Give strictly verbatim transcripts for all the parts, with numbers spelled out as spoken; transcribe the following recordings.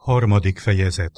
Harmadik fejezet.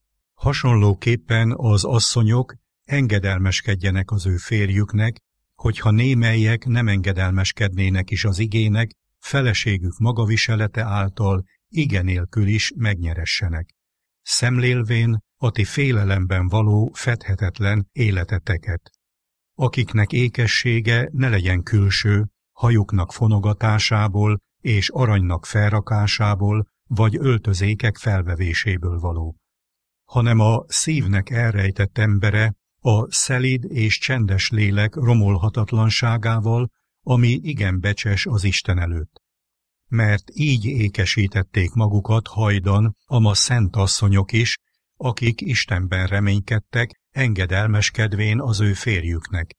Hasonlóképpen az asszonyok engedelmeskedjenek az ő férjüknek, hogyha némelyek nem engedelmeskednének is az igének, feleségük magaviselete által ige nélkül is megnyeressenek. Szemlélvén a ti félelemben való fedhetetlen életeteket. Akiknek ékessége ne legyen külső, hajuknak fonogatásából és aranynak felrakásából, vagy öltözékek felvevéséből való, hanem a szívnek elrejtett embere a szelíd és csendes lélek romolhatatlanságával, ami igen becses az Isten előtt. Mert így ékesítették magukat hajdan a ma szent asszonyok is, akik Istenben reménykedtek, engedelmeskedvén az ő férjüknek.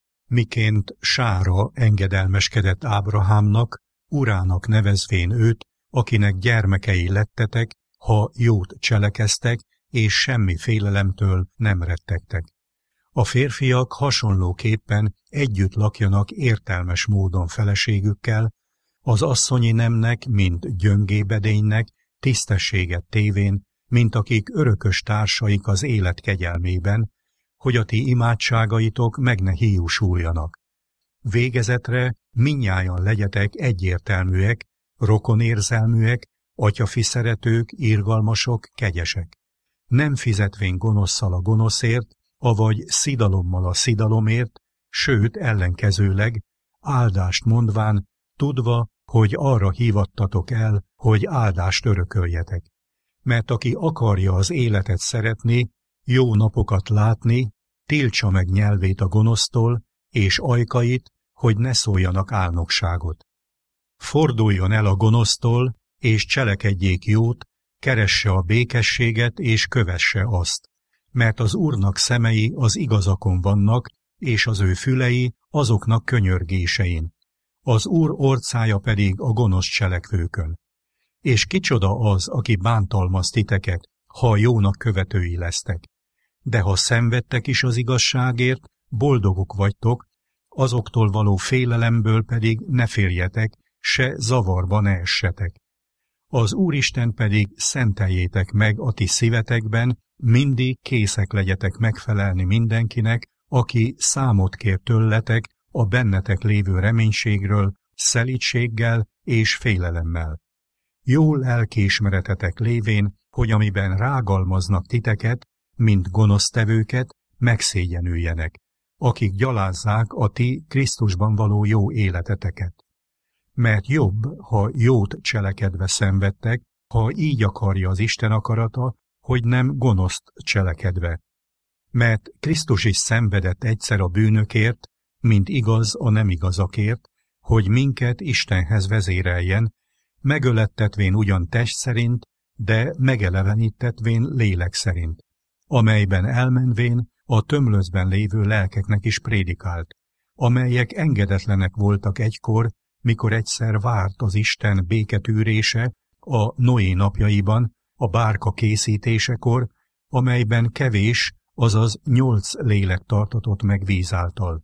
Miként Sára engedelmeskedett Ábrahámnak, urának nevezvén őt, akinek gyermekei lettetek, ha jót cselekeztek, és semmi félelemtől nem rettegtek. A férfiak hasonlóképpen együtt lakjanak értelmes módon feleségükkel, az asszonyi nemnek, mint gyöngébedénynek, tisztességet tévén, mint akik örökös társaik az élet kegyelmében, hogy a ti imádságaitok meg ne hiúsuljanak. Végezetre mindnyájan legyetek egyértelműek, rokonérzelműek, atyafi szeretők, irgalmasok, kegyesek. Nem fizetvén gonoszszal a gonoszért, avagy szidalommal a szidalomért, sőt ellenkezőleg, áldást mondván, tudva, hogy arra hívattatok el, hogy áldást örököljetek. Mert aki akarja az életet szeretni, jó napokat látni, tiltsa meg nyelvét a gonosztól, és ajkait, hogy ne szóljanak álnokságot. Forduljon el a gonosztól, és cselekedjék jót, keresse a békességet, és kövesse azt. Mert az Úrnak szemei az igazakon vannak, és az ő fülei azoknak könyörgésein. Az Úr orcája pedig a gonosz cselekvőkön. És kicsoda az, aki bántalmaz titeket, ha jónak követői lesztek. De ha szenvedtek is az igazságért, boldogok vagytok, azoktól való félelemből pedig ne féljetek, se zavarba ne essetek. Az Úristen pedig szenteljétek meg a ti szívetekben, mindig készek legyetek megfelelni mindenkinek, aki számot kér tőletek a bennetek lévő reménységről, szelídséggel és félelemmel. Jó lelkiismeretetek lévén, hogy amiben rágalmaznak titeket, mint gonosztevőket, megszégyenüljenek, akik gyalázzák a ti Krisztusban való jó életeteket. Mert jobb, ha jót cselekedve szenvedtek, ha így akarja az Isten akarata, hogy nem gonoszt cselekedve. Mert Krisztus is szenvedett egyszer a bűnökért, mint igaz a nem igazakért, hogy minket Istenhez vezéreljen, megölettetvén ugyan test szerint, de megelevenítetvén lélek szerint, amelyben elmenvén a tömlözben lévő lelkeknek is prédikált, amelyek engedetlenek voltak egykor, mikor egyszer várt az Isten béketűrése a Noé napjaiban, a bárka készítésekor, amelyben kevés, azaz nyolc lélek tartatott meg víz által.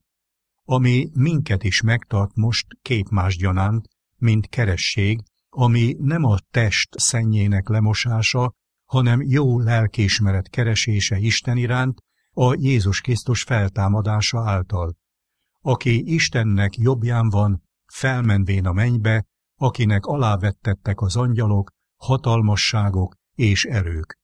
Ami minket is megtart most képmás gyanánt, mint keresség, ami nem a test szennyének lemosása, hanem jó lelkiismeret keresése Isten iránt, a Jézus Krisztus feltámadása által, aki Istennek jobbján van, felmenvén a mennybe, akinek alávettettek az angyalok, hatalmasságok és erők.